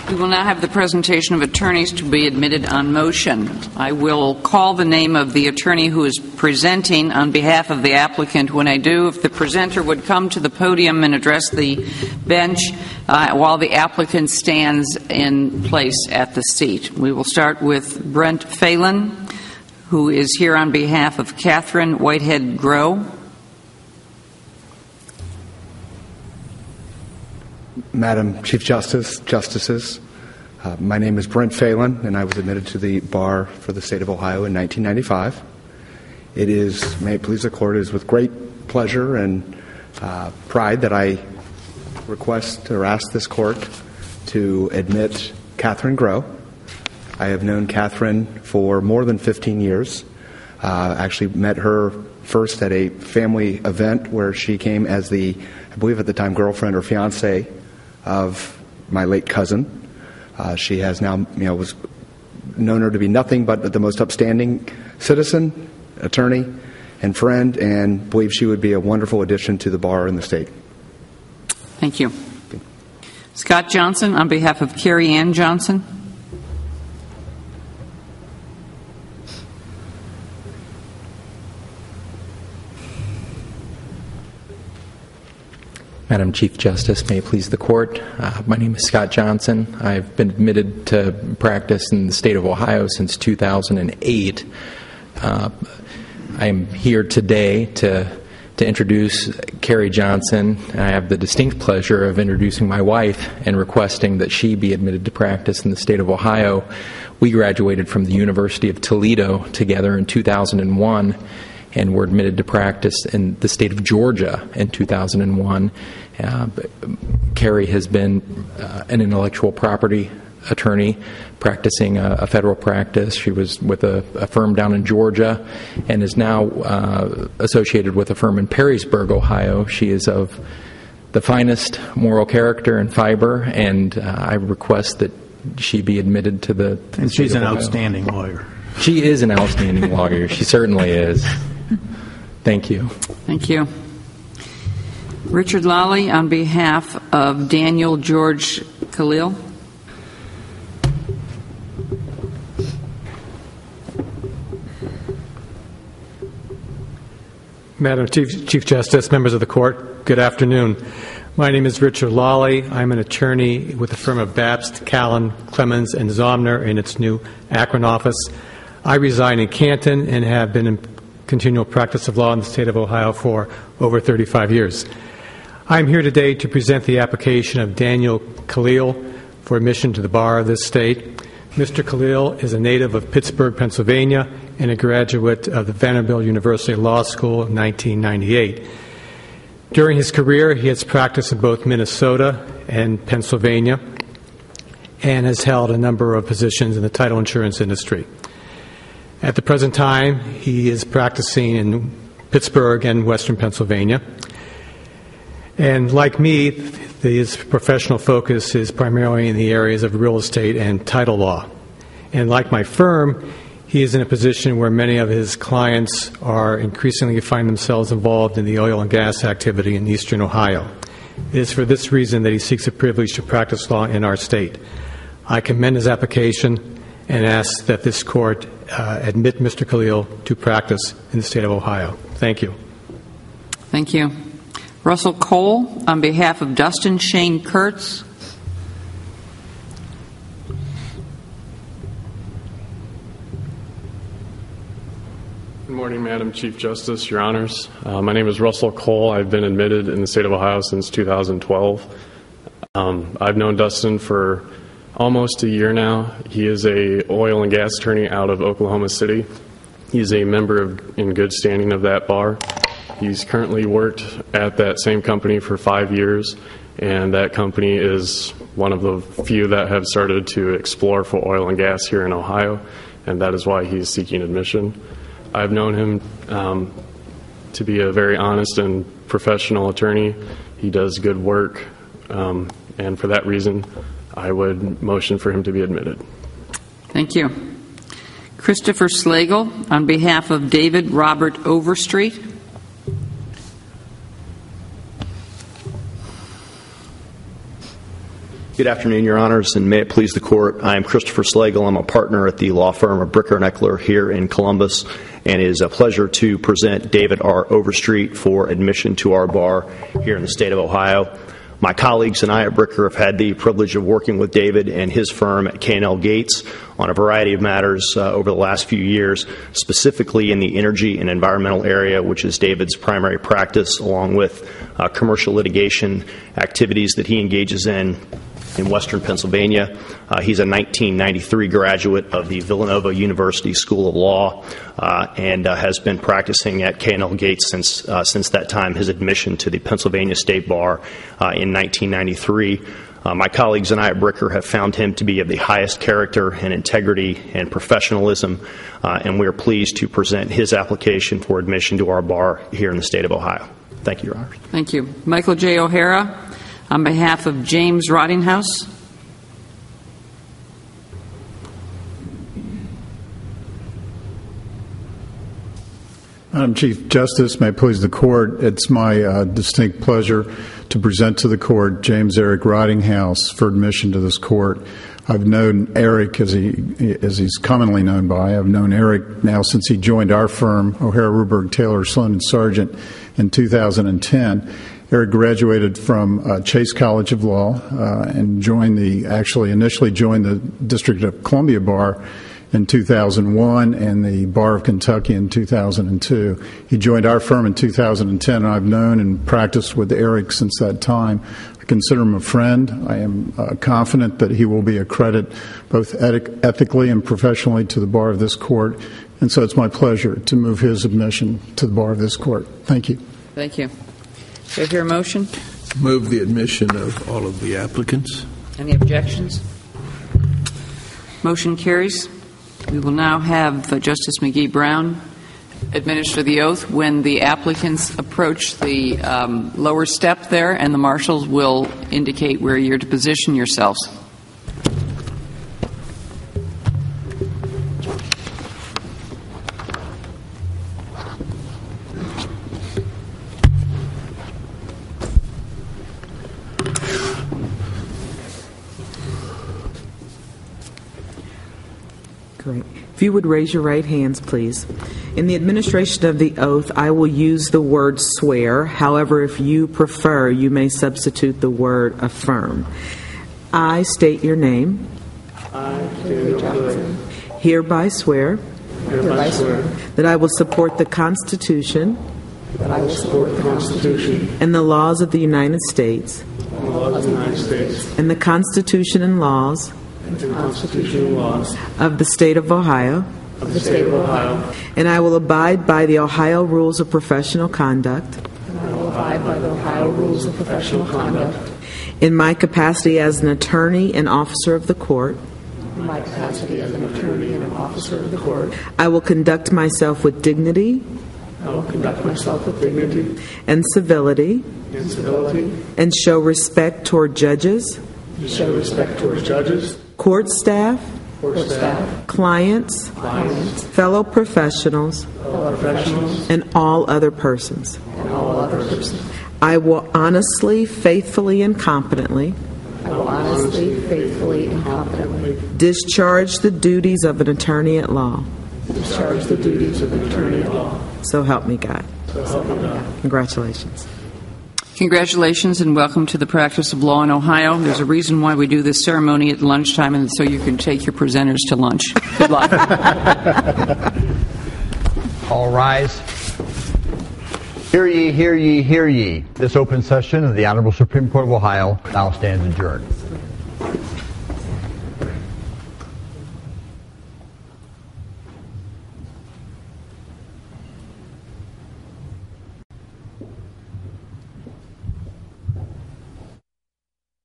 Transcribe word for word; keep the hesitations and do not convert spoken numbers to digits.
We will now have the presentation of attorneys to be admitted on motion. I will call the name of the attorney who is presenting on behalf of the applicant. When I do, if the presenter would come to the podium and address the bench uh, while the applicant stands in place at the seat. We will start with Brent Phelan, who is here on behalf of Catherine Whitehead Grow. Madam Chief Justice, Justices, uh, my name is Brent Phelan, and I was admitted to the bar for the state of Ohio in nineteen ninety-five. It is, may it please the Court, it is with great pleasure and uh, pride that I request or ask this Court to admit Catherine Grow. I have known Catherine for more than fifteen years. Uh, actually met her first at a family event where she came as the, I believe at the time, girlfriend or fiance of my late cousin. Uh, she has now, you know, was known her to be nothing but the most upstanding citizen, attorney, and friend, and believe she would be a wonderful addition to the bar in the state. Thank you. Okay. Scott Johnson, on behalf of Carrie Ann Johnson. Madam Chief Justice, may it please the Court. Uh, my name is Scott Johnson. I've been admitted to practice in the state of Ohio since two thousand eight. Uh, I am here today to to introduce Carrie Johnson. I have the distinct pleasure of introducing my wife and requesting that she be admitted to practice in the state of Ohio. We graduated from the University of Toledo together in two thousand one. And were admitted to practice in the state of Georgia in two thousand one. Uh, Carrie has been uh, an intellectual property attorney practicing a, a federal practice. She was with a, a firm down in Georgia and is now uh, associated with a firm in Perrysburg, Ohio. She is of the finest moral character and fiber, and uh, I request that she be admitted to the... To and the she's an Ohio. Outstanding lawyer. She is an outstanding lawyer. She certainly is. Thank you. Thank you. Richard Lally, on behalf of Daniel George Khalil. Madam Chief, Chief Justice, members of the Court, good afternoon. My name is Richard Lally. I'm an attorney with the firm of Babst, Callan, Clemens, and Zomner in its new Akron office. I reside in Canton and have been in continual practice of law in the state of Ohio for over thirty-five years. I'm here today to present the application of Daniel Khalil for admission to the bar of this state. Mister Khalil is a native of Pittsburgh, Pennsylvania, and a graduate of the Vanderbilt University Law School in nineteen ninety-eight. During his career, he has practiced in both Minnesota and Pennsylvania and has held a number of positions in the title insurance industry. At the present time, he is practicing in Pittsburgh and Western Pennsylvania. And like me, his professional focus is primarily in the areas of real estate and title law. And like my firm, he is in a position where many of his clients are increasingly find themselves involved in the oil and gas activity in eastern Ohio. It is for this reason that he seeks a privilege to practice law in our state. I commend his application and ask that this Court uh, admit Mister Khalil to practice in the state of Ohio. Thank you. Thank you. Russell Cole, on behalf of Dustin Shane Kurtz. Good morning, Madam Chief Justice, Your Honors. Uh, my name is Russell Cole. I've been admitted in the state of Ohio since two thousand twelve. Um, I've known Dustin for almost a year now. He is a oil and gas attorney out of Oklahoma City. He's a member of, in good standing of that bar. He's currently worked at that same company for five years, and that company is one of the few that have started to explore for oil and gas here in Ohio, and that is why he's seeking admission. I've known him um, to be a very honest and professional attorney. He does good work, um, and for that reason, I would motion for him to be admitted. Thank you. Christopher Slagle, on behalf of David Robert Overstreet. Good afternoon, Your Honors, and may it please the Court. I am Christopher Slagle. I'm a partner at the law firm of Bricker and Eckler here in Columbus, and it is a pleasure to present David R. Overstreet for admission to our bar here in the state of Ohio. My colleagues and I at Bricker have had the privilege of working with David and his firm at K and L Gates on a variety of matters uh, over the last few years, specifically in the energy and environmental area, which is David's primary practice, along with uh, commercial litigation activities that he engages in in Western Pennsylvania. Uh, he's a nineteen ninety-three graduate of the Villanova University School of Law uh, and uh, has been practicing at K and L Gates since uh, since that time, his admission to the Pennsylvania State Bar uh, in nineteen ninety-three. Uh, my colleagues and I at Bricker have found him to be of the highest character and integrity and professionalism, uh, and we are pleased to present his application for admission to our bar here in the state of Ohio. Thank you, Your Honor. Thank you. Michael J. O'Hara, on behalf of James Rottinghouse. Madam Chief Justice, may it please the Court, it's my uh, distinct pleasure to present to the Court James Eric Rottinghouse for admission to this Court. I've known Eric, as he as he's commonly known by. I've known Eric now since he joined our firm, O'Hara, Ruberg, Taylor, Sloan and Sargent, in two thousand ten. Eric graduated from uh, Chase College of Law uh, and joined the actually initially joined the District of Columbia Bar in two thousand one and the Bar of Kentucky in two thousand two. He joined our firm in two thousand ten, and I've known and practiced with Eric since that time. I consider him a friend. I am uh, confident that he will be a credit both ethic- ethically and professionally to the bar of this court, and so it's my pleasure to move his admission to the bar of this court. Thank you. Thank you. Do I hear a motion? Move the admission of all of the applicants. Any objections? Motion carries. We will now have uh, Justice McGee Brown administer the oath. When the applicants approach the um, lower step there, and the marshals will indicate where you're to position yourselves. Great. If you would raise your right hands, please. In the administration of the oath, I will use the word swear. However, if you prefer, you may substitute the word affirm. I state your name. I, David Johnson, hereby swear, hereby swear that I will support the Constitution that I will support the Constitution and the laws of the United States and the laws of the United States and the Constitution and laws and the Constitution and laws of the State of Ohio, of the State of Ohio, and I will abide by the Ohio Rules of Professional Conduct and I will abide by the Ohio Rules of Professional Conduct in my capacity as an attorney and officer of the court. In my capacity as an attorney and an officer of the court, I will conduct myself with dignity I will conduct myself with dignity and civility and civility and show respect toward judges, and show respect towards judges, court staff, court staff, clients, clients, fellow professionals, fellow professionals, and all other persons. and all other persons. I will honestly, faithfully, and competently I will honestly, faithfully, and competently discharge the duties of an attorney at law. discharge the duties of an attorney at law. So help me God. So help me God. Congratulations. Congratulations and welcome to the practice of law in Ohio. There's a reason why we do this ceremony at lunchtime, and so you can take your presenters to lunch. Good luck. All rise. Hear ye, hear ye, hear ye. This open session of the Honorable Supreme Court of Ohio now stands adjourned.